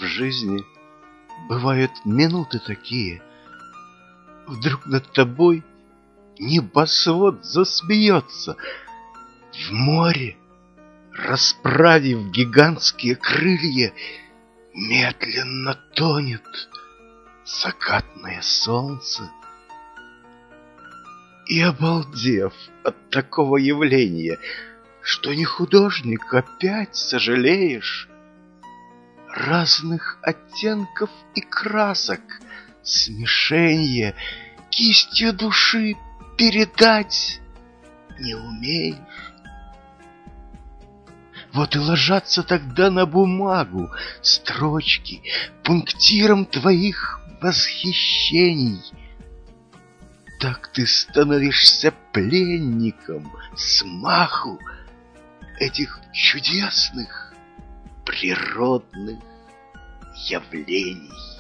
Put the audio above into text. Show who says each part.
Speaker 1: жизни бывают минуты такие. Вдруг над тобой небосвод засмеется. В море, расправив гигантские крылья, медленно тонет закатное солнце. И, обалдев от такого явления, что не художник, опять сожалеешь, разных оттенков и красок смешенье кистью души передать не умеешь. Вот и ложатся тогда на бумагу строчки пунктиром твоих восхищений. Так ты становишься пленником смаху этих чудесных природных явлений.